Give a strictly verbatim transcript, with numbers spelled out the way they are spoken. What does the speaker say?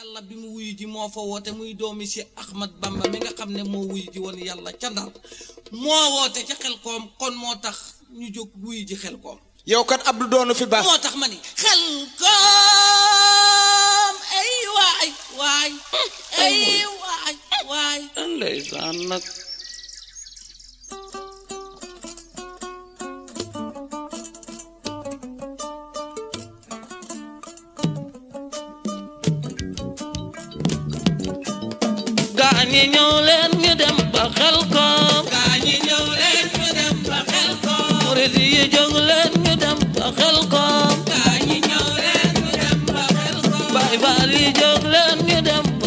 yàlla bi mu wuyu ji moo fa woote muy doomi si Ahmad Bamba mi nga xam ne moo wuyu ji woon yàlla ca Ndar moo woote ca Xelkom kon moo tax ñu jóg wuyu ji Xelkom yow kat Abdou doonu fi baax moo tax ma ni Xelkom ay waay waay ay waay waay ndeysaan nag gaañi ñëw leen ñu dem ba Xelkom gaañi ñëw leen ñu dem ba Xelkom murid yi jóg leen ñu dem ba Xelkom gaañi ñëw leen ñu dem ba Xelkom Baay Faal yi jóg leen ñu dem